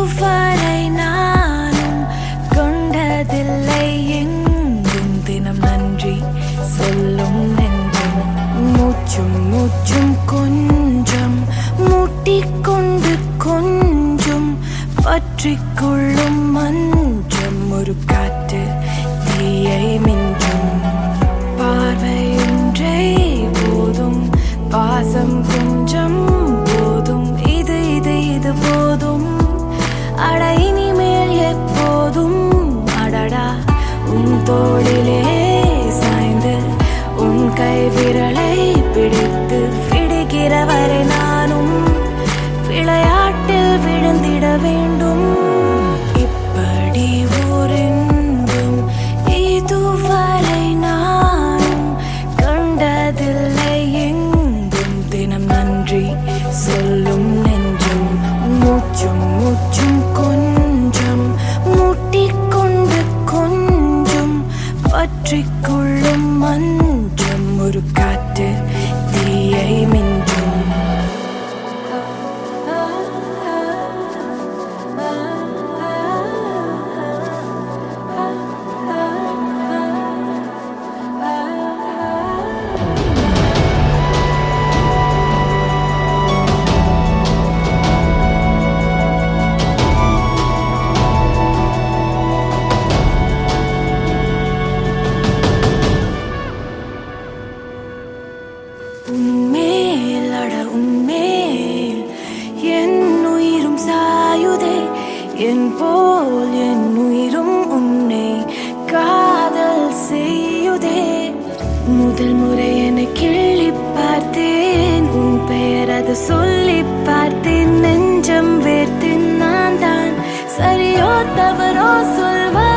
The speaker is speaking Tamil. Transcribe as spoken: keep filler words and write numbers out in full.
இதுவரை நானும் கொண்டதில்லை எங்கும் தினம் நன்றி சொல்லும் நெஞ்சம் மூச்சும் மூச்சும் கொஞ்சம் மூட்டிக்கொண்டு கொஞ்சம் பற்றிக்கொள்ளும் மஞ்சம் ஒரு காற்று தீயை மிஞ்சும் பார்வை ஒன்றே போதும் பாசம் கொஞ்சம் போதும் இது இது இது போதும் அட இனிமேல் எப்போதும் அடடா உன் தோளிலே சாய்ந்து உன் கை விரலை பிடித்து விடுகிற வரை நானும் விளையாட்டில் விழுந்திட வேண்டும் இப்படி ஓரென்றும் இதுவரை நானும் கண்டதில்லை எங்கும் தினம் நன்றி சொல்லும் நெஞ்சும் மூச்சும் மூச்சும் கொஞ்சம் மூட்டிக்கொண்டு கொஞ்சம் பற்றிக்கொள்ளும் மஞ்சம் ஒரு காற்று தீயை மிஞ்சும் உன்மேல் அட உன்மேல் என் உயிரும் சாயுதே என் போல் என் உயிரும் உன்னை காதல் செய்யுதே முதல் முறை என கிள்ளி பார்த்தேன் உன் பெயர் அது சொல்லி பார்த்தேன் நெஞ்சம் வேர்த்தேன் நான் தான் சரியோ தவறோ சொல்வ